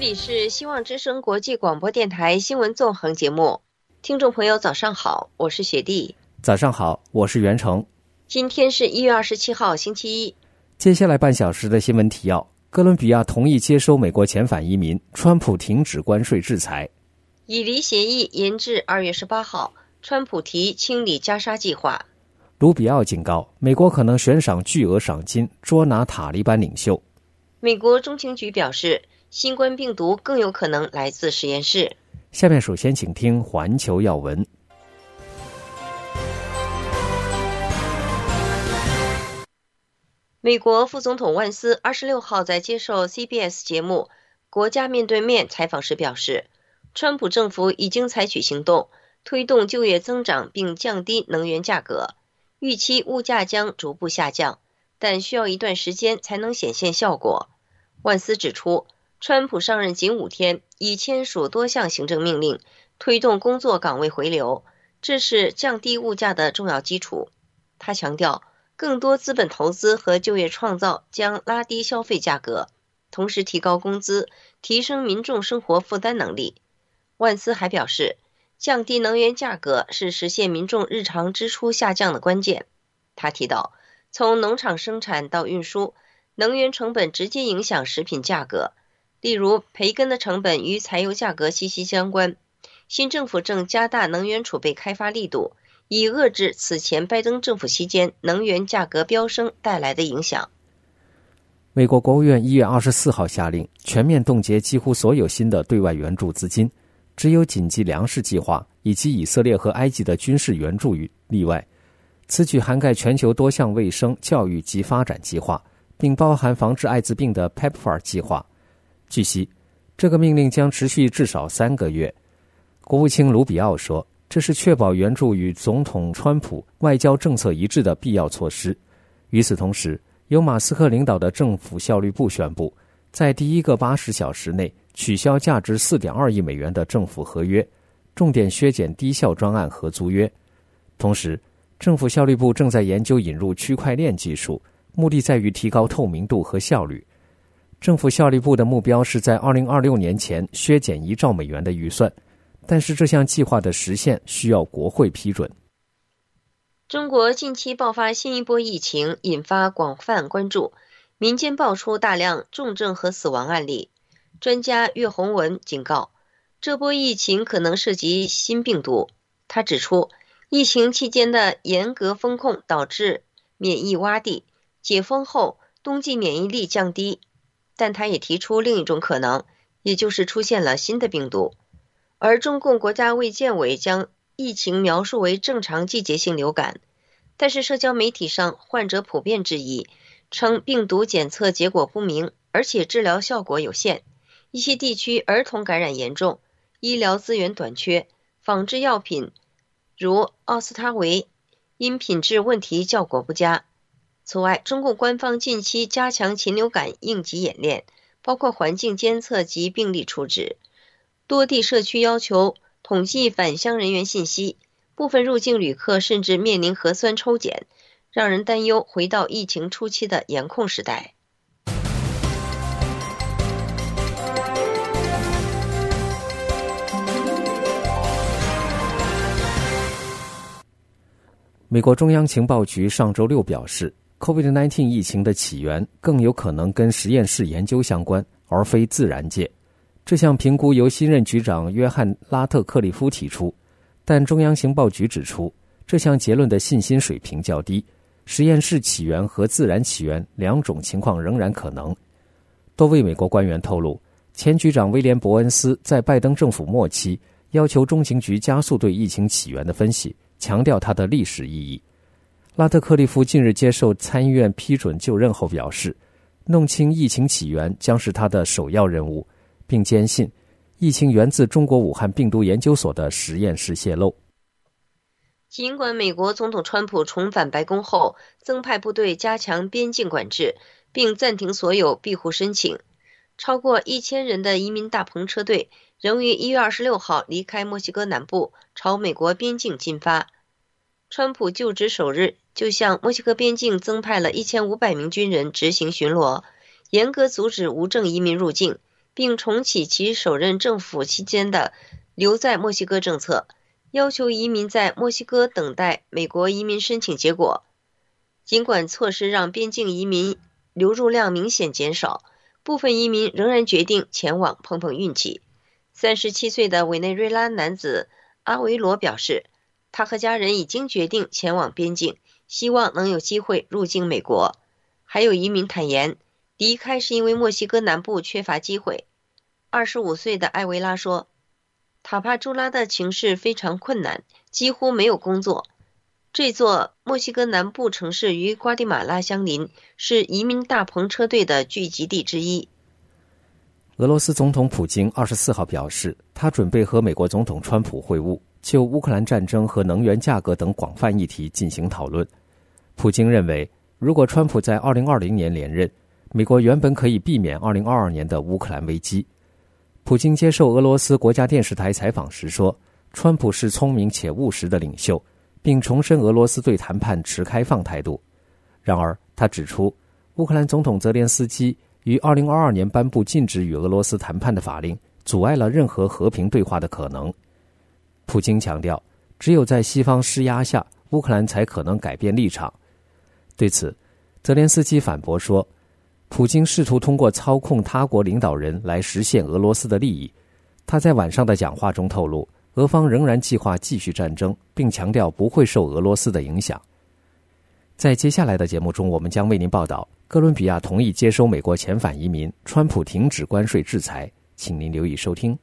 里是希望之声国际广播电台新闻纵横节目，听众朋友早上好，我是雪莉。 早上好，我是袁成。 今天是1月27号星期一。 接下来半小时的新闻提要：哥伦比亚同意接收美国遣返移民，川普停止关税制裁； 以离协议延至2月18号，川普提清理加沙计划； 卢比奥警告美国可能悬赏巨额赏金捉拿塔利班领袖； 美国中情局表示新冠病毒更有可能来自实验室。 下面首先请听环球要闻。 美国副总统万斯26号在接受 CBS 节目《国家面对面》采访时表示，川普政府已经采取行动，推动就业增长并降低能源价格，预期物价将逐步下降，但需要一段时间才能显现效果。万斯指出，川普上任仅5天，已签署多项行政命令，推动工作岗位回流，这是降低物价的重要基础。他强调，更多资本投资和就业创造将拉低消费价格，同时提高工资，提升民众生活负担能力。万斯还表示，降低能源价格是实现民众日常支出下降的关键。他提到，从农场生产到运输，能源成本直接影响食品价格，例如培根的成本与柴油价格息息相关。新政府正加大能源储备开发力度，以遏制此前拜登政府期间能源价格飙升带来的影响。 美国国务院1月24号下令全面冻结几乎所有新的对外援助资金，只有紧急粮食计划以及以色列和埃及的军事援助例外。此举涵盖全球多项卫生、教育及发展计划，并包含防治艾滋病的 PEPFAR 计划。据悉，这个命令将持续至少3个月。国务卿卢比奥说，这是确保援助与总统川普外交政策一致的必要措施。与此同时，由马斯克领导的政府效率部宣布，在第一个80小时内取消价值 4.2 亿美元的政府合约，重点削减低效专案和租约。同时，政府效率部正在研究引入区块链技术，目的在于提高透明度和效率。政府效率部的目标是在2026年前削减1兆美元的预算，但是这项计划的实现需要国会批准。 中国近期爆发新一波疫情，引发广泛关注，民间爆出大量重症和死亡案例。专家岳洪文警告，这波疫情可能涉及新病毒。他指出，疫情期间的严格风控导致免疫洼地，解封后冬季免疫力降低。但他也提出另一种可能，也就是出现了新的病毒。而中共国家卫健委将疫情描述为正常季节性流感，但是社交媒体上患者普遍质疑，称病毒检测结果不明，而且治疗效果有限。一些地区儿童感染严重，医疗资源短缺，仿制药品如奥司他韦因品质问题效果不佳。此外，中共官方近期加强禽流感应急演练，包括环境监测及病例处置。多地社区要求统计返乡人员信息，部分入境旅客甚至面临核酸抽检，让人担忧回到疫情初期的严控时代。 美国中央情报局上周六表示， COVID-19 疫情的起源更有可能跟实验室研究相关，而非自然界。这项评估由新任局长约翰·拉特克利夫提出，但中央情报局指出，这项结论的信心水平较低，实验室起源和自然起源两种情况仍然可能。多位美国官员透露，前局长威廉·伯恩斯在拜登政府末期要求中情局加速对疫情起源的分析，强调它的历史意义。拉特克利夫近日接受参议院批准就任后表示，弄清疫情起源将是他的首要任务，并坚信疫情源自中国武汉病毒研究所的实验室泄露。 尽管美国总统川普重返白宫后增派部队加强边境管制，并暂停所有庇护申请，超过1000人的移民大篷车队仍于1月26号离开墨西哥南部，朝美国边境进发。川普就职首日就向墨西哥边境增派了1500名军人执行巡逻，严格阻止无证移民入境， 并重启其首任政府期间的留在墨西哥政策，要求移民在墨西哥等待美国移民申请结果。尽管措施让边境移民流入量明显减少，部分移民仍然决定前往碰碰运气。37岁的委内瑞拉男子阿维罗表示，他和家人已经决定前往边境，希望能有机会入境美国。还有移民坦言，离开是因为墨西哥南部缺乏机会。25岁的艾维拉说，塔帕朱拉的情势非常困难，几乎没有工作。这座墨西哥南部城市与瓜地马拉相邻，是移民大篷车队的聚集地之一。 俄罗斯总统普京24号表示，他准备和美国总统川普会晤，就乌克兰战争和能源价格等广泛议题进行讨论。普京认为，如果川普在2020年连任，美国原本可以避免2022年的乌克兰危机。普京接受俄罗斯国家电视台采访时说，川普是聪明且务实的领袖，并重申俄罗斯对谈判持开放态度。然而，他指出，乌克兰总统泽连斯基于2022年颁布禁止与俄罗斯谈判的法令，阻碍了任何和平对话的可能。普京强调，只有在西方施压下，乌克兰才可能改变立场。对此，泽连斯基反驳说，普京试图通过操控他国领导人来实现俄罗斯的利益。他在晚上的讲话中透露，俄方仍然计划继续战争，并强调不会受俄罗斯的影响。在接下来的节目中，我们将为您报道哥伦比亚同意接收美国遣返移民，川普停止关税制裁，请您留意收听。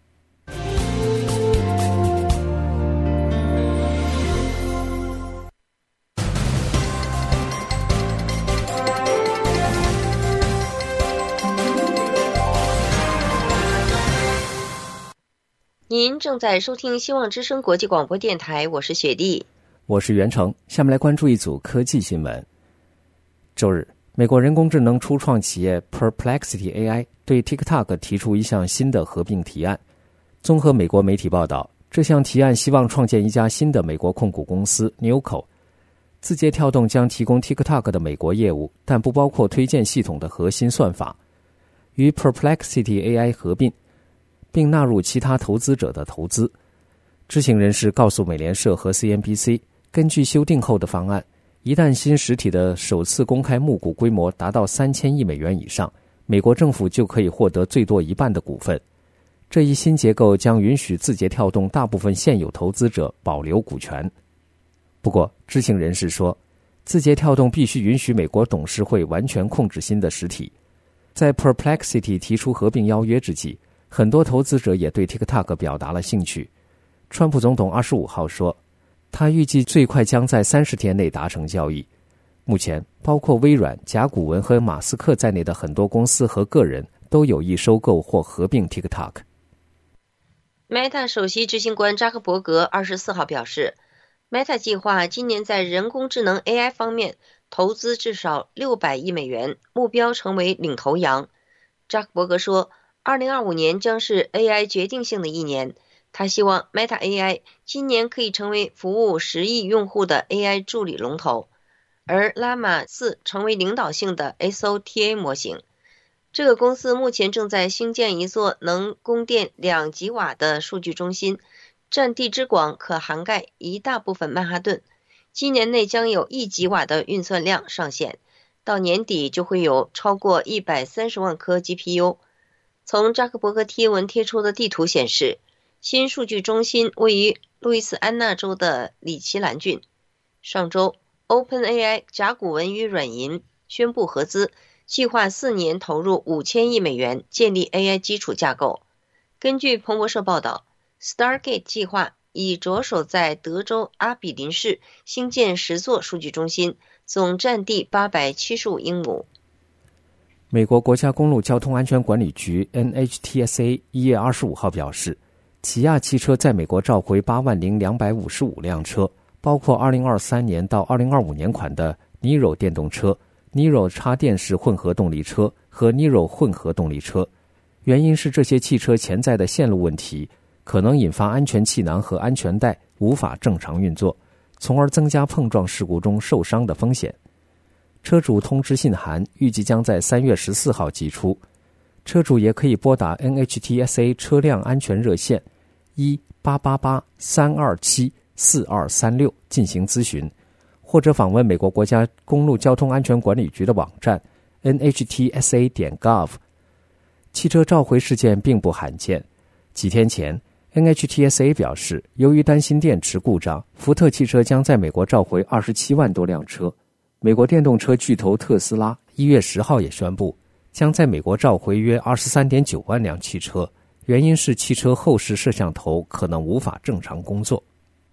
您正在收听希望之声国际广播电台，我是雪莉， 我是袁成。下面来关注一组科技新闻。周日，美国人工智能初创企业 Perplexity AI 对 TikTok 提出一项新的合并提案。综合美国媒体报道，这项提案希望创建一家新的美国控股公司 Newco。字节跳动将提供 TikTok 的美国业务，但不包括推荐系统的核心算法。与 Perplexity AI 合并，并纳入其他投资者的投资。知情人士告诉美联社和 CNBC， 根据修订后的方案，一旦新实体的首次公开募股规模达到3000亿美元以上，美国政府就可以获得最多一半的股份。这一新结构将允许字节跳动大部分现有投资者保留股权。不过，知情人士说，字节跳动必须允许美国董事会完全控制新的实体。在 Perplexity 提出合并邀约之际，很多投资者也对 TikTok 表达了兴趣。川普总统25号说，他预计最快将在30天内达成交易。目前，包括微软、甲骨文和马斯克在内的很多公司和个人都有意收购或合并 TikTok。Meta 首席执行官扎克伯格24号表示， Meta 计划今年在人工智能 AI 方面投资至少600亿美元，目标成为领头羊。扎克伯格说，2025年将是 AI 决定性的一年。他希望 Meta AI 今年可以成为服务10亿用户的 AI 助理龙头，而 Llama 4成为领导性的 SOTA 模型。这个公司目前正在兴建一座能供电2吉瓦的数据中心，占地之广可涵盖一大部分曼哈顿。今年内将有1吉瓦的运算量上线，到年底就会有超过130万颗 GPU。从扎克伯格贴文贴出的地图显示，新数据中心位于路易斯安那州的里奇兰郡。上周 OpenAI 甲骨文与软银宣布合资，计划4年投入5000亿美元建立 AI 基础架构。根据彭博社报道， Stargate 计划已着手在德州阿比林市兴建10座数据中心，总占地875英亩。 美国国家公路交通安全管理局 NHTSA 1月25号表示，起亚汽车在美国召回80255辆车，包括2023年到2025年款的 Niro 电动车、Niro 插电式混合动力车和 Niro 混合动力车。原因是这些汽车潜在的线路问题可能引发安全气囊和安全带无法正常运作，从而增加碰撞事故中受伤的风险。车主通知信函预计将在3月14号寄出。 车主也可以拨打 NHTSA 车辆安全热线1-888-327-4236进行咨询，或者访问美国国家公路交通安全管理局的网站 NHTSA.gov。 汽车召回事件并不罕见。几天前 NHTSA 表示，由于担心电池故障，福特汽车将在美国召回27万多辆车。美国电动车巨头特斯拉1月10号也宣布，将在美国召回约 23.9 万辆汽车，原因是汽车后视摄像头可能无法正常工作。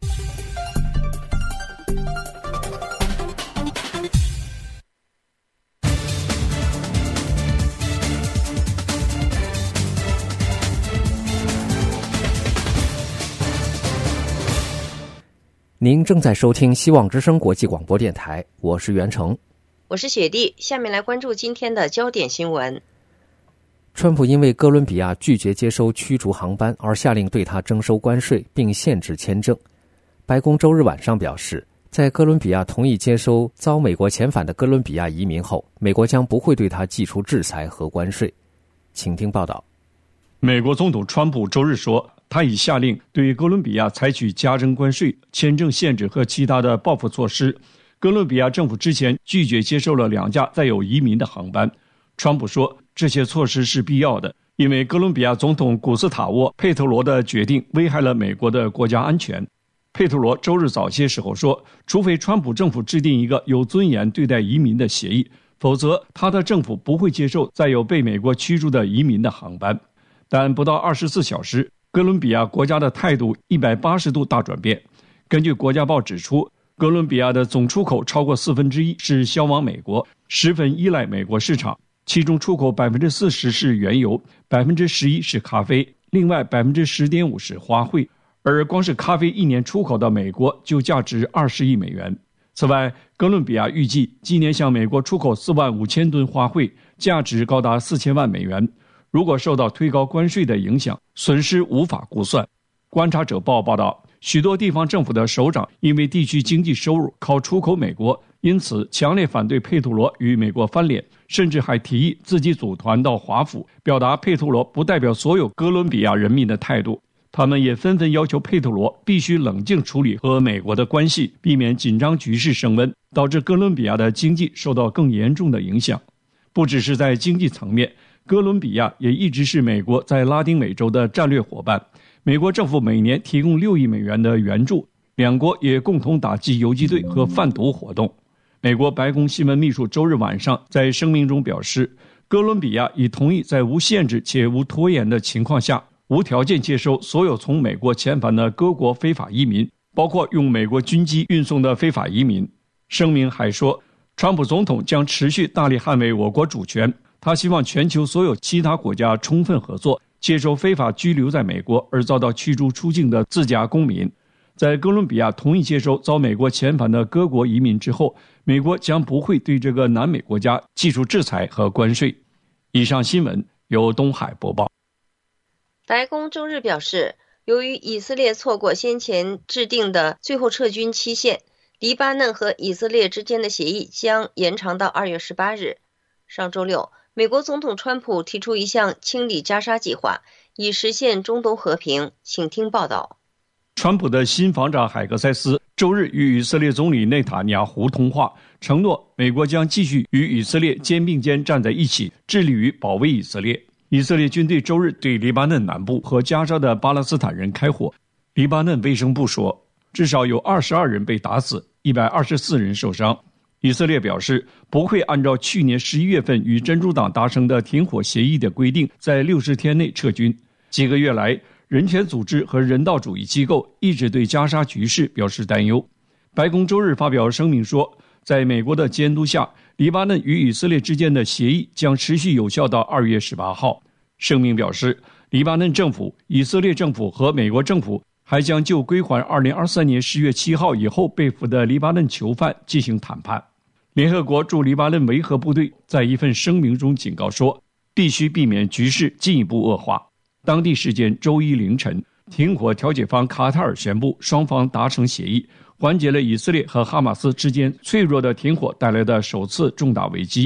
您正在收听希望之声国际广播电台，我是袁成， 我是雪莉。下面来关注今天的焦点新闻。 川普因为哥伦比亚拒绝接收驱逐航班而下令对他征收关税并限制签证。白宫周日晚上表示，在哥伦比亚同意接收遭美国遣返的哥伦比亚移民后，美国将不会对他寄出制裁和关税。请听报道。 美国总统川普周日说，他已下令对哥伦比亚采取加征关税、签证限制和其他的报复措施。哥伦比亚政府之前拒绝接受了2架载有移民的航班。川普说，这些措施是必要的，因为哥伦比亚总统古斯塔沃·佩特罗的决定危害了美国的国家安全。佩特罗周日早些时候说，除非川普政府制定一个有尊严对待移民的协议，否则他的政府不会接受载有被美国驱逐的移民的航班。但不到24小时，哥伦比亚国家的态度180度大转变。根据国家报指出，哥伦比亚的总出口超过1/4是销往美国，十分依赖美国市场，其中出口40%是原油，11%是咖啡，另外10.5%是花卉，而光是咖啡一年出口到美国就价值20亿美元。此外，哥伦比亚预计今年向美国出口45000吨花卉，价值高达4000万美元。如果受到推高关税的影响，损失无法估算。观察者报道，许多地方政府的首长因为地区经济收入靠出口美国，因此强烈反对佩特罗与美国翻脸，甚至还提议自己组团到华府，表达佩特罗不代表所有哥伦比亚人民的态度。他们也纷纷要求佩特罗必须冷静处理和美国的关系，避免紧张局势升温，导致哥伦比亚的经济受到更严重的影响。不只是在经济层面，哥伦比亚也一直是美国在拉丁美洲的战略伙伴。美国政府每年提供6亿美元的援助，两国也共同打击游击队和贩毒活动。美国白宫新闻秘书周日晚上在声明中表示，哥伦比亚已同意在无限制且无拖延的情况下，无条件接收所有从美国遣返的各国非法移民，包括用美国军机运送的非法移民。声明还说，川普总统将持续大力捍卫我国主权，他希望全球所有其他国家充分合作，接收非法居留在美国而遭到驱逐出境的自家公民。在哥伦比亚同意接收遭美国遣返的各国移民之后，美国将不会对这个南美国家寄出制裁和关税。以上新闻由东海播报。 白宫周日表示，由于以色列错过先前制定的最后撤军期限，黎巴嫩和以色列之间的协议将延长到2月18日。上周六，美国总统川普提出一项清理加沙计划，以实现中东和平。请听报道。 川普的新防长海格塞斯周日与以色列总理内塔尼亚胡通话，承诺美国将继续与以色列肩并肩站在一起，致力于保卫以色列。以色列军队周日对黎巴嫩南部和加沙的巴勒斯坦人开火。黎巴嫩卫生部说，至少有22人被打死，124人受伤。以色列表示不会按照去年11月份与真主党达成的停火协议的规定，在60天内撤军。几个月来，人权组织和人道主义机构一直对加沙局势表示担忧。白宫周日发表声明说，在美国的监督下，黎巴嫩与以色列之间的协议将持续有效到2月18号。声明表示，黎巴嫩政府、以色列政府和美国政府还将就归还2023年10月7号以后被俘的黎巴嫩囚犯进行谈判。联合国驻黎巴嫩维和部队在一份声明中警告说，必须避免局势进一步恶化。当地时间周一凌晨，停火调解方卡塔尔宣布双方达成协议，缓解了以色列和哈马斯之间脆弱的停火带来的首次重大危机。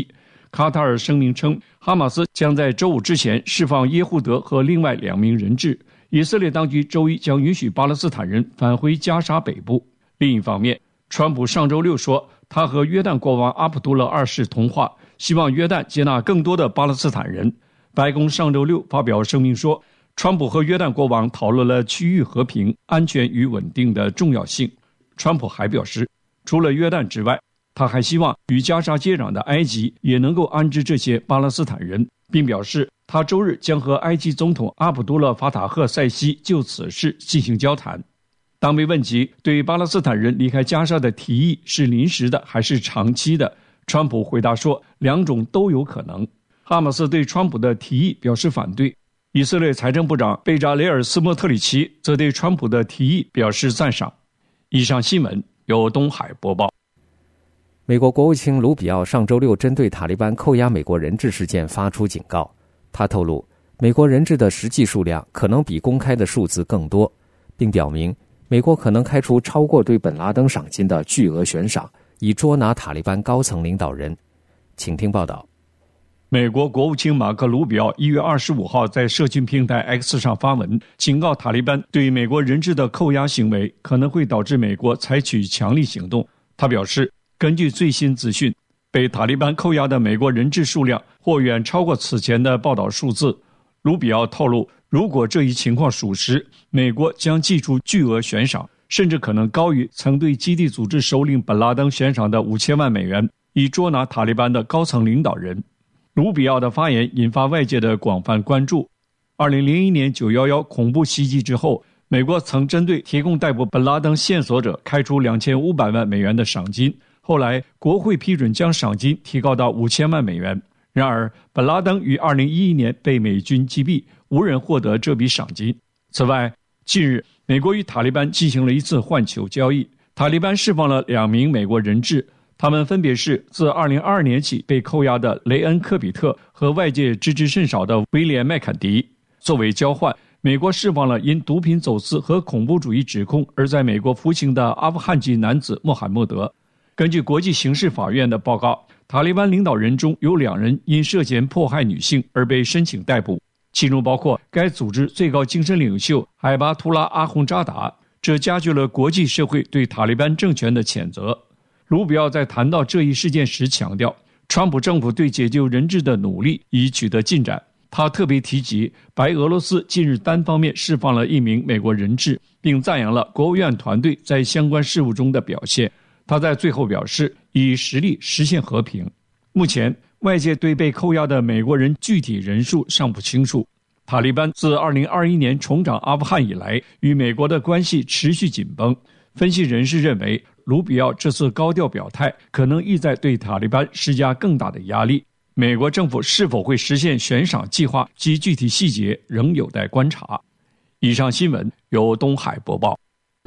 卡塔尔声明称，哈马斯将在周五之前释放耶胡德和另外2名人质。以色列当局周一将允许巴勒斯坦人返回加沙北部。另一方面，川普上周6说，他和约旦国王阿卜杜勒2世通话，希望约旦接纳更多的巴勒斯坦人。白宫上周6发表声明说，川普和约旦国王讨论了区域和平、安全与稳定的重要性。川普还表示，除了约旦之外，他还希望与加沙接壤的埃及也能够安置这些巴勒斯坦人，并表示他周日将和埃及总统阿卜杜勒·法塔赫·塞西就此事进行交谈。当被问及对巴勒斯坦人离开加沙的提议是临时的还是长期的，川普回答说2种都有可能。哈马斯对川普的提议表示反对，以色列财政部长贝扎雷尔·斯莫特里奇则对川普的提议表示赞赏。以上新闻由东海播报。 美国国务卿卢比奥上周6针对塔利班扣押美国人质事件发出警告。他透露，美国人质的实际数量可能比公开的数字更多，并表明美国可能开出超过对本拉登赏金的巨额悬赏，以捉拿塔利班高层领导人。请听报道。 美国国务卿马克·卢比奥1月25号在社群平台 X 上发文，警告塔利班对美国人质的扣押行为可能会导致美国采取强力行动。他表示，根据最新资讯，被塔利班扣押的美国人质数量或远超过此前的报道数字。卢比奥透露，如果这一情况属实，美国将祭出巨额悬赏，甚至可能高于曾对基地组织首领本拉登悬赏的5000万美元，以捉拿塔利班的高层领导人。卢比奥的发言引发外界的广泛关注。2001年911恐怖袭击之后，美国曾针对提供逮捕本拉登线索者开出2500万美元的赏金，后来国会批准将赏金提高到5000万美元。然而，本拉登于2011年被美军击毙，无人获得这笔赏金。此外，近日美国与塔利班进行了一次换囚交易，塔利班释放了2名美国人质，他们分别是自2022年起被扣押的雷恩·科比特和外界知之甚少的威廉·麦坎迪。作为交换，美国释放了因毒品走私和恐怖主义指控而在美国服刑的阿富汗籍男子穆罕默德。根据国际刑事法院的报告，塔利班领导人中有2人因涉嫌迫害女性而被申请逮捕，其中包括该组织最高精神领袖海巴图拉·阿洪扎达，这加剧了国际社会对塔利班政权的谴责。卢比奥在谈到这一事件时强调，川普政府对解救人质的努力已取得进展。他特别提及白俄罗斯近日单方面释放了1名美国人质，并赞扬了国务院团队在相关事务中的表现。他在最后表示，以实力实现和平。目前，外界对被扣押的美国人具体人数尚不清楚。塔利班自2021年重掌阿富汗以来，与美国的关系持续紧绷。分析人士认为，卢比奥这次高调表态可能意在对塔利班施加更大的压力。美国政府是否会实现悬赏计划及具体细节仍有待观察。以上新闻由东海播报。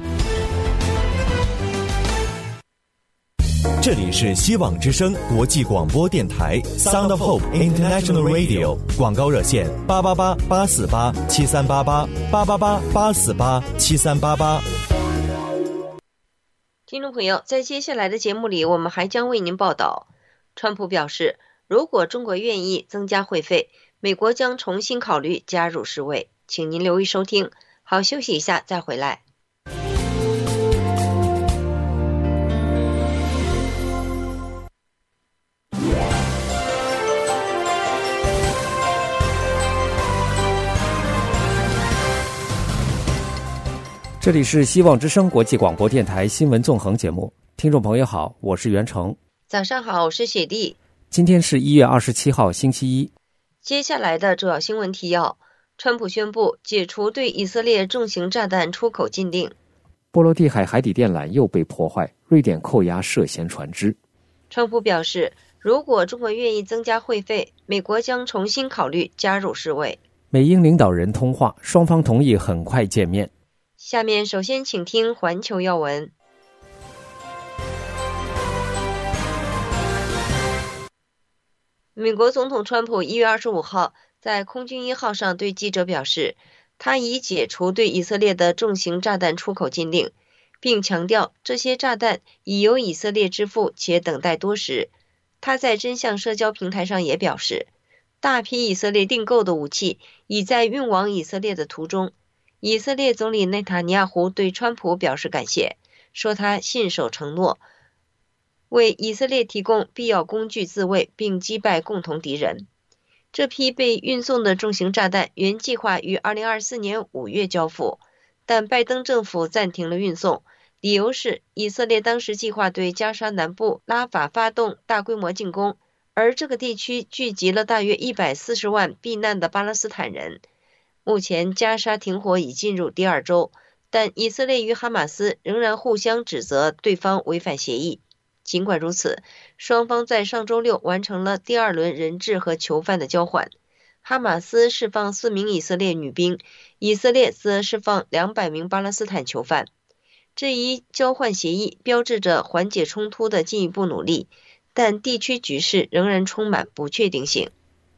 这里是希望之声国际广播电台 Sound of Hope International Radio， 广告热线888-848-7388 888-848-7388。 听众朋友，在接下来的节目里，我们还将为您报道，川普表示，如果中国愿意增加会费，美国将重新考虑加入世卫。请您留意收听。好，休息一下再回来。 这里是希望之声国际广播电台新闻纵横节目，听众朋友好，我是袁成。 早上好，我是雪莉。 今天是1月27号星期一。 接下来的主要新闻提要：川普宣布解除对以色列重型炸弹出口禁令； 波罗的海海底电缆又被破坏，瑞典扣押涉嫌船只。 川普表示，如果中国愿意增加会费，美国将重新考虑加入世卫。 美英领导人通话，双方同意很快见面。 下面首先请听环球要闻。美国总统川普1月25号在空军1号上对记者表示，他已解除对以色列的重型炸弹出口禁令，并强调这些炸弹已由以色列支付且等待多时。 他在真相社交平台上也表示，大批以色列订购的武器已在运往以色列的途中。以色列总理内塔尼亚胡对川普表示感谢，说他信守承诺，为以色列提供必要工具自卫，并击败共同敌人。这批被运送的重型炸弹原计划于2024年5月交付，但拜登政府暂停了运送，理由是以色列当时计划对加沙南部拉法发动大规模进攻，而这个地区聚集了大约140万避难的巴勒斯坦人。目前加沙停火已进入第2周，但以色列与哈马斯仍然互相指责对方违反协议。尽管如此，双方在上周六完成了第2轮人质和囚犯的交换。哈马斯释放4名以色列女兵，以色列则释放200名巴勒斯坦囚犯。这一交换协议标志着缓解冲突的进一步努力，但地区局势仍然充满不确定性。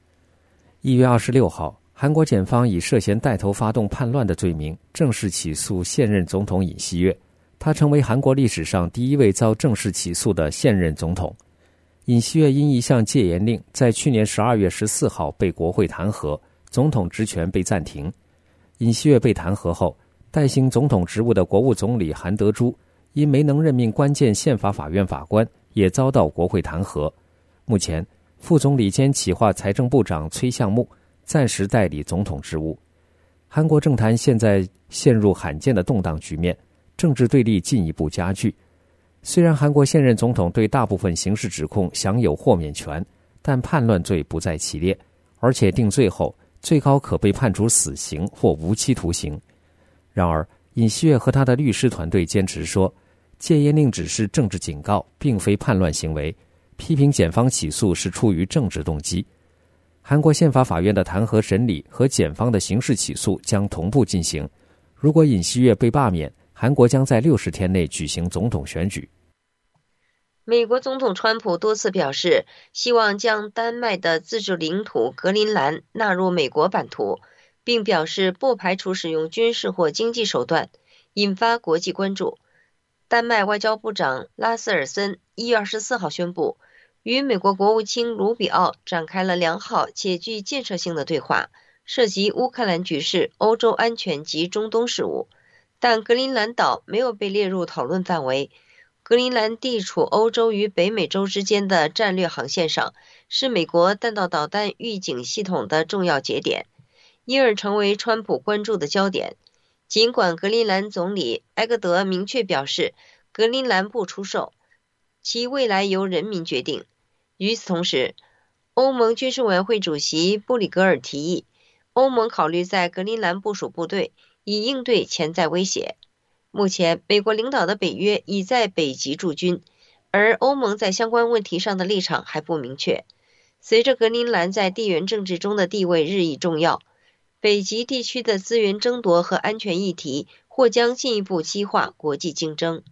1月26号，韩国检方以涉嫌带头发动叛乱的罪名正式起诉现任总统尹锡悦，他成为韩国历史上第1位遭正式起诉的现任总统。尹锡悦因一项戒严令在去年12月14号被国会弹劾，总统职权被暂停。尹锡悦被弹劾后，代行总统职务的国务总理韩德洙因没能任命关键宪法法院法官，也遭到国会弹劾。目前，副总理兼企划财政部长崔相木暂时代理总统职务。韩国政坛现在陷入罕见的动荡局面，政治对立进一步加剧。虽然韩国现任总统对大部分刑事指控享有豁免权，但叛乱罪不在其列，而且定罪后最高可被判处死刑或无期徒刑。然而，尹锡悦和他的律师团队坚持说，戒严令只是政治警告，并非叛乱行为，批评检方起诉是出于政治动机。韩国宪法法院的弹劾审理和检方的刑事起诉将同步进行。如果尹锡悦被罢免，韩国将在60天内举行总统选举。 美国总统川普多次表示，希望将丹麦的自治领土格陵兰纳入美国版图，并表示不排除使用军事或经济手段，引发国际关注。丹麦外交部长拉斯尔森1月24号宣布，与美国国务卿卢比奥展开了良好且具建设性的对话，涉及乌克兰局势、欧洲安全及中东事务。但格陵兰岛没有被列入讨论范围。格陵兰地处欧洲与北美洲之间的战略航线上，是美国弹道导弹预警系统的重要节点，因而成为川普关注的焦点。尽管格陵兰总理埃格德明确表示格陵兰不出售，其未来由人民决定。与此同时，欧盟军事委员会主席布里格尔提议，欧盟考虑在格陵兰部署部队，以应对潜在威胁。目前，美国领导的北约已在北极驻军，而欧盟在相关问题上的立场还不明确。随着格陵兰在地缘政治中的地位日益重要，北极地区的资源争夺和安全议题或将进一步激化国际竞争。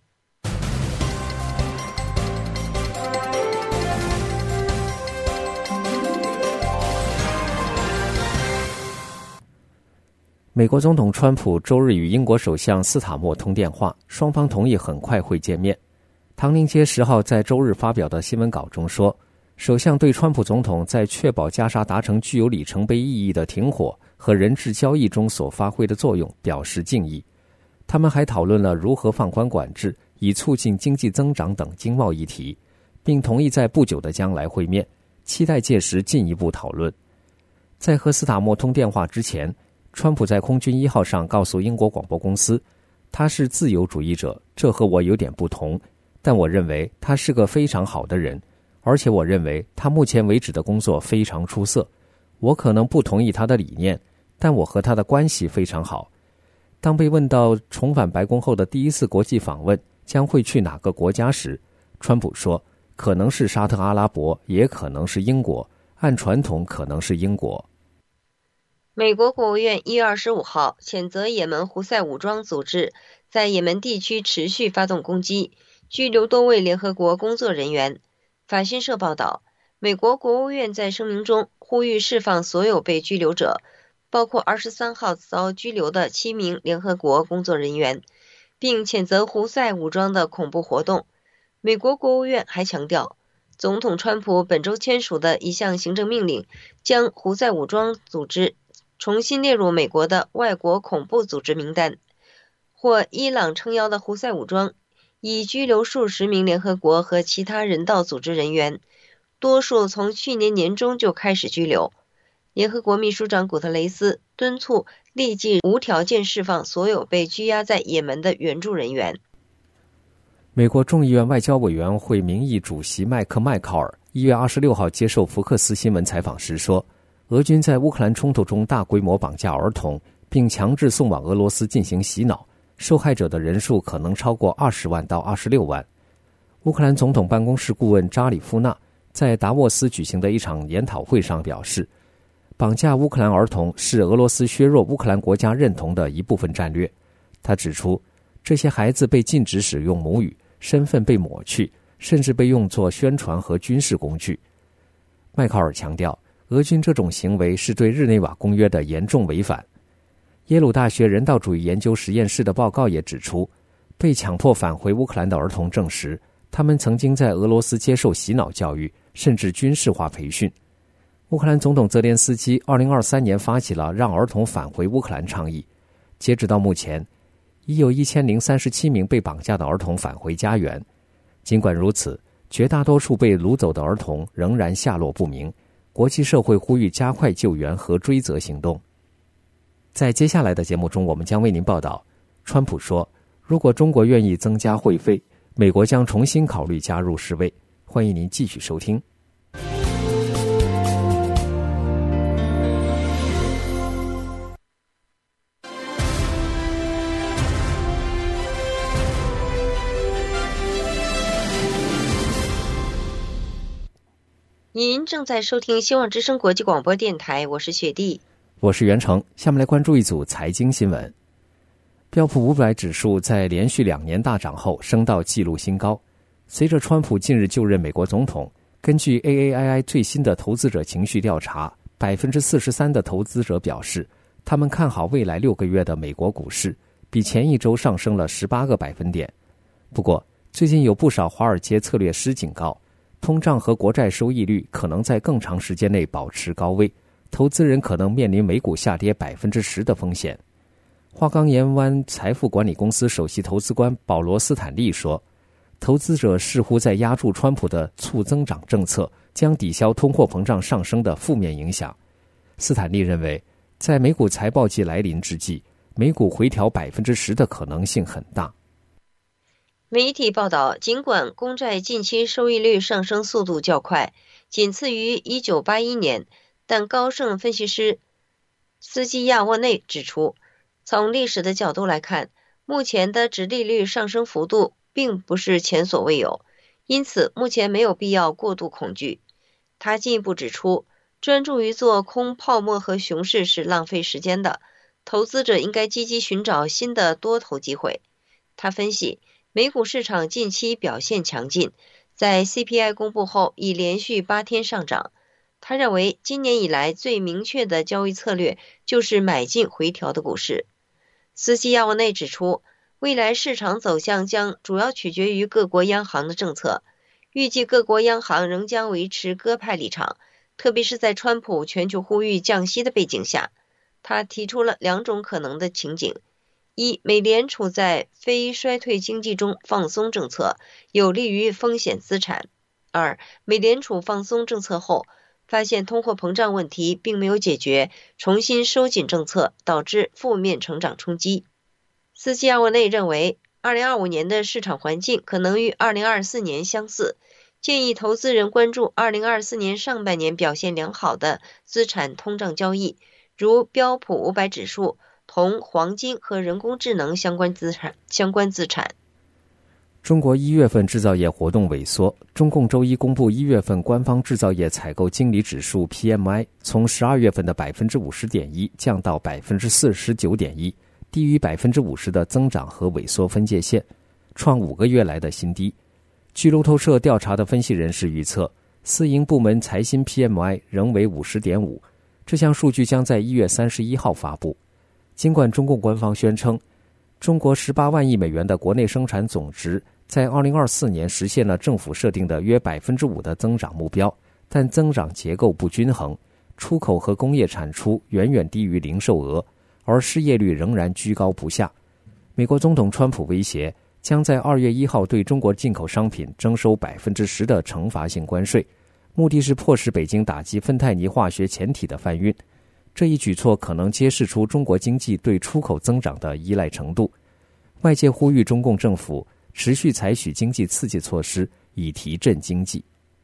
美国总统川普周日与英国首相斯塔默通电话，双方同意很快会见面。唐宁街10号在周日发表的新闻稿中说，首相对川普总统在确保加沙达成具有里程碑意义的停火和人质交易中所发挥的作用表示敬意。他们还讨论了如何放宽管制，以促进经济增长等经贸议题，并同意在不久的将来会面，期待届时进一步讨论。在和斯塔默通电话之前，川普在空军1号上告诉英国广播公司，他是自由主义者，这和我有点不同，但我认为他是个非常好的人，而且我认为他目前为止的工作非常出色。我可能不同意他的理念，但我和他的关系非常好。当被问到重返白宫后的第一次国际访问将会去哪个国家时，川普说，可能是沙特阿拉伯，也可能是英国，按传统可能是英国。 美国国务院1月25号谴责也门胡塞武装组织在也门地区持续发动攻击，拘留多位联合国工作人员。法新社报道，美国国务院在声明中呼吁释放所有被拘留者，包括23号遭拘留的7名联合国工作人员，并谴责胡塞武装的恐怖活动。美国国务院还强调， 总统川普本周签署的一项行政命令，将胡塞武装组织重新列入美国的外国恐怖组织名单。获伊朗撑腰的胡塞武装已拘留数十名联合国和其他人道组织人员，多数从去年年中就开始拘留。联合国秘书长古特雷斯敦促立即无条件释放所有被拘押在也门的援助人员。 美国众议院外交委员会名义主席麦克迈考尔1月26号接受福克斯新闻采访时说，俄军在乌克兰冲突中大规模绑架儿童，并强制送往俄罗斯进行洗脑，受害者的人数可能超过20万到26万。乌克兰总统办公室顾问扎里夫纳在达沃斯举行的一场研讨会上表示，绑架乌克兰儿童是俄罗斯削弱乌克兰国家认同的一部分战略。他指出，这些孩子被禁止使用母语，身份被抹去，甚至被用作宣传和军事工具。迈考尔强调，俄军这种行为是对日内瓦公约的严重违反。耶鲁大学人道主义研究实验室的报告也指出，被强迫返回乌克兰的儿童证实，他们曾经在俄罗斯接受洗脑教育，甚至军事化培训。乌克兰总统泽连斯基2023年发起了让儿童返回乌克兰倡议，截止到目前，已有1037名被绑架的儿童返回家园。尽管如此，绝大多数被掳走的儿童仍然下落不明，国际社会呼吁加快救援和追责行动。在接下来的节目中，我们将为您报道，川普说，如果中国愿意增加会费，美国将重新考虑加入世卫。欢迎您继续收听。 您正在收听希望之声国际广播电台，我是雪莉， 我是袁成。下面来关注一组财经新闻。标普500指数在连续2年大涨后升到纪录新高。随着川普近日就任美国总统，根据 AAII 最新的投资者情绪调查，43%的投资者表示他们看好未来6个月的美国股市，比前一周上升了18个百分点。不过，最近有不少华尔街策略师警告，通胀和国债收益率可能在更长时间内保持高位，投资人可能面临美股下跌10%的风险。花岗岩湾财富管理公司首席投资官保罗·斯坦利说，投资者似乎在压住川普的促增长政策将抵消通货膨胀上升的负面影响。斯坦利认为，在美股财报季来临之际，美股回调10%的可能性很大。 媒体报道，尽管公债近期收益率上升速度较快，仅次于1981年，但高盛分析师斯基亚沃内指出，从历史的角度来看，目前的殖利率上升幅度并不是前所未有，因此目前没有必要过度恐惧。他进一步指出，专注于做空泡沫和熊市是浪费时间的，投资者应该积极寻找新的多头机会。他分析，美股市场近期表现强劲，在 CPI 公布后已连续8天上涨。他认为今年以来最明确的交易策略就是买进回调的股市。斯基亚沃内指出，未来市场走向将主要取决于各国央行的政策，预计各国央行仍将维持鸽派立场，特别是在川普全球呼吁降息的背景下。他提出了2种可能的情景：一、美联储在非衰退经济中放松政策，有利于风险资产；二、美联储放松政策后，发现通货膨胀问题并没有解决，重新收紧政策，导致负面成长冲击。斯基亚沃内认为，2025年的市场环境可能与2024年相似，建议投资人关注2024年上半年表现良好的资产通胀交易，如标普500指数、同黄金和人工智能相关资产。 中国1月份制造业活动萎缩。中共周一公布1月份官方制造业采购经理指数 PMI 从12月份的 50.1% 降到 49.1%， 低于 50% 的增长和萎缩分界线，创5个月来的新低。据路透社调查的分析人士预测，私营部门财新 PMI 仍为 50.5%， 这项数据将在1月31号发布。尽管中共官方宣称，中国18万亿美元的国内生产总值在2024年实现了政府设定的约 5% 的增长目标，但增长结构不均衡，出口和工业产出远远低于零售额，而失业率仍然居高不下。美国总统川普威胁将在2月1号对中国进口商品征收 10% 的惩罚性关税，目的是迫使北京打击芬太尼化学前体的贩运。这一举措可能揭示出中国经济对出口增长的依赖程度。外界呼吁中共政府持续采取经济刺激措施，以提振经济。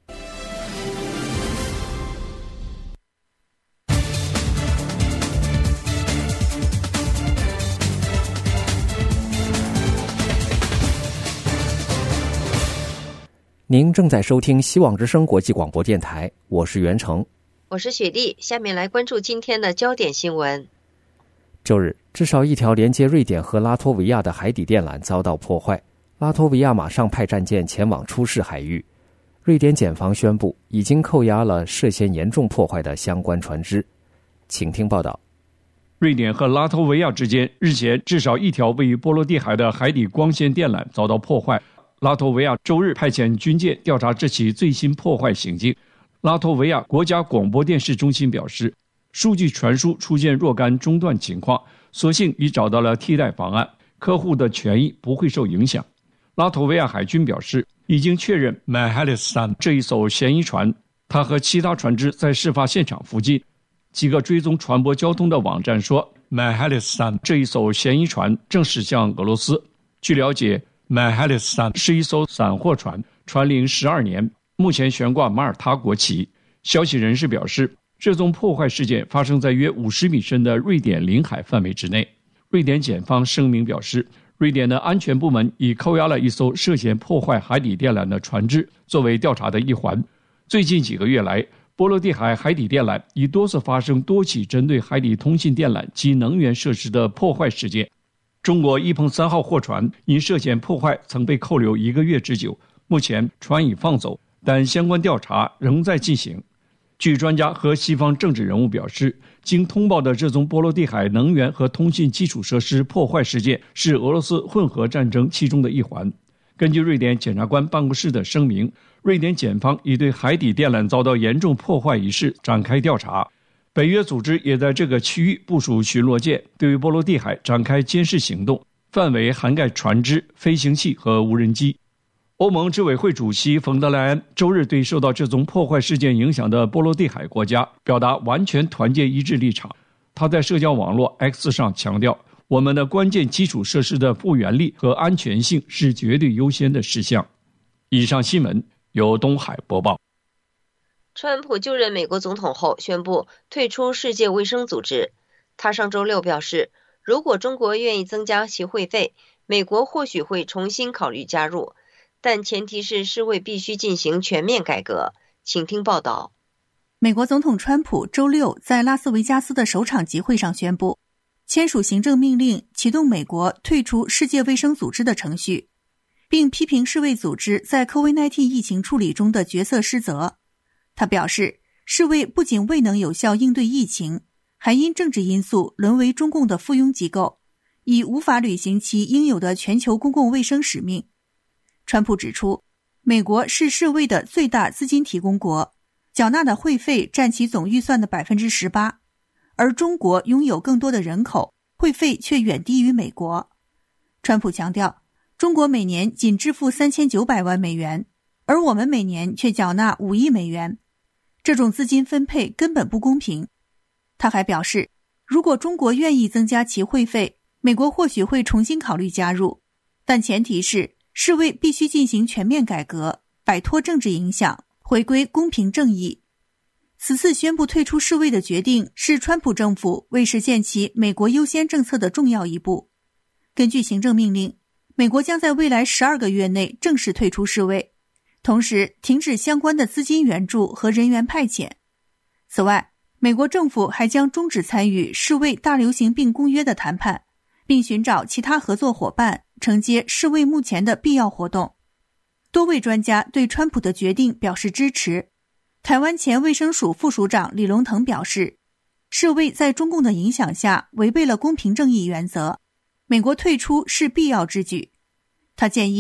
您正在收听希望之声国际广播电台，我是袁成， 我是雪莉。下面来关注今天的焦点新闻。 周日，至少一条连接瑞典和拉脱维亚的海底电缆遭到破坏，拉脱维亚马上派战舰前往出事海域。瑞典检方宣布已经扣押了涉嫌严重破坏的相关船只。请听报道。 瑞典和拉脱维亚之间日前至少一条位于波罗的海的海底光纤电缆遭到破坏。拉脱维亚周日派遣军舰调查这起最新破坏行径。拉脱维亚国家广播电视中心表示，数据传输出现若干中断情况，所幸已找到了替代方案，客户的权益不会受影响。拉脱维亚海军表示，已经确认 Mahalis3 这一艘嫌疑船，它和其他船只在事发现场附近。几个追踪船舶交通的网站说， Mahalis3 这一艘嫌疑船正驶向俄罗斯。据了解，Mahalis3 是一艘散货船，船龄12年，目前悬挂马耳他国旗。消息人士表示，这宗破坏事件发生在约50米深的瑞典领海范围之内。瑞典检方声明表示，瑞典的安全部门已扣押了一艘涉嫌破坏海底电缆的船只，作为调查的一环。最近几个月来，波罗的海海底电缆已多次发生多起针对海底通信电缆及能源设施的破坏事件。中国一鹏3号货船因涉嫌破坏曾被扣留1个月之久，目前船已放走，但相关调查仍在进行。据专家和西方政治人物表示，经通报的这宗波罗的海能源和通信基础设施破坏事件是俄罗斯混合战争其中的一环。根据瑞典检察官办公室的声明，瑞典检方已对海底电缆遭到严重破坏一事展开调查。北约组织也在这个区域部署巡逻舰，对于波罗的海展开监视行动，范围涵盖船只、飞行器和无人机。欧盟执委会主席冯德莱恩周日对受到这宗破坏事件影响的波罗的海国家表达完全团结一致立场。他在社交网络 X 上强调，我们的关键基础设施的复原力和安全性是绝对优先的事项。以上新闻由东海播报。 川普就任美国总统后宣布退出世界卫生组织。他上周六表示，如果中国愿意增加其会费，美国或许会重新考虑加入，但前提是世卫必须进行全面改革。请听报道。 美国总统川普周六在拉斯维加斯的首场集会上宣布，签署行政命令，启动美国退出世界卫生组织的程序，并批评世卫组织在 COVID-19 疫情处理中的角色失责。他表示，世卫不仅未能有效应对疫情，还因政治因素沦为中共的附庸机构，已无法履行其应有的全球公共卫生使命。川普指出，美国是世卫的最大资金提供国，缴纳的会费占其总预算的 18%， 而中国拥有更多的人口，会费却远低于美国。川普强调，中国每年仅支付3900万美元，而我们每年却缴纳5亿美元，这种资金分配根本不公平。他还表示，如果中国愿意增加其会费，美国或许会重新考虑加入，但前提是世卫必须进行全面改革，摆脱政治影响，回归公平正义。此次宣布退出世卫的决定是川普政府为实现其美国优先政策的重要一步。根据行政命令，美国将在未来12个月内正式退出世卫，同时停止相关的资金援助和人员派遣。此外，美国政府还将终止参与世卫大流行病公约的谈判，并寻找其他合作伙伴，承接世卫目前的必要活动。多位专家对川普的决定表示支持。台湾前卫生署副署长李龙腾表示，世卫在中共的影响下违背了公平正义原则，美国退出是必要之举。他建议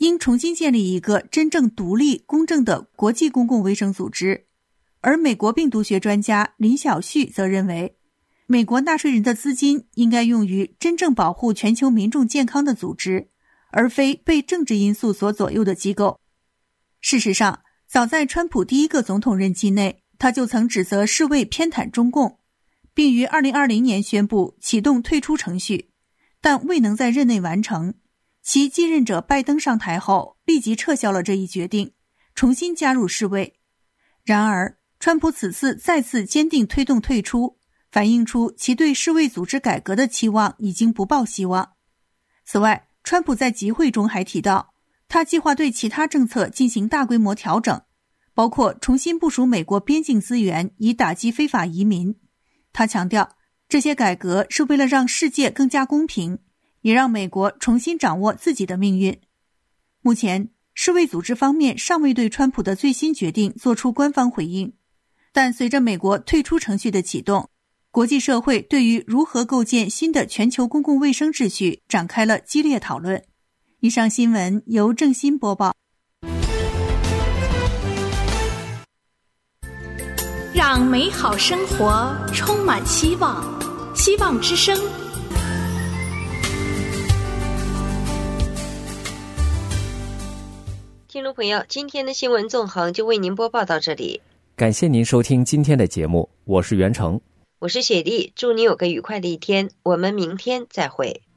应重新建立一个真正独立、公正的国际公共卫生组织。而美国病毒学专家林晓旭则认为，美国纳税人的资金应该用于真正保护全球民众健康的组织，而非被政治因素所左右的机构。事实上，早在川普第一个总统任期内，他就曾指责世卫偏袒中共，并于2020年宣布启动退出程序，但未能在任内完成。其继任者拜登上台后立即撤销了这一决定，重新加入世卫。然而川普此次再次坚定推动退出，反映出其对世卫组织改革的期望已经不抱希望。此外，川普在集会中还提到，他计划对其他政策进行大规模调整，包括重新部署美国边境资源以打击非法移民。他强调，这些改革是为了让世界更加公平，也让美国重新掌握自己的命运。目前，世卫组织方面尚未对川普的最新决定做出官方回应，但随着美国退出程序的启动，国际社会对于如何构建新的全球公共卫生秩序展开了激烈讨论。以上新闻由郑欣播报。 让美好生活充满希望，希望之声。 听众朋友，今天的新闻纵横就为您播报到这里， 感谢您收听今天的节目，我是袁成， 我是雪莉，祝你有个愉快的一天，我们明天再会。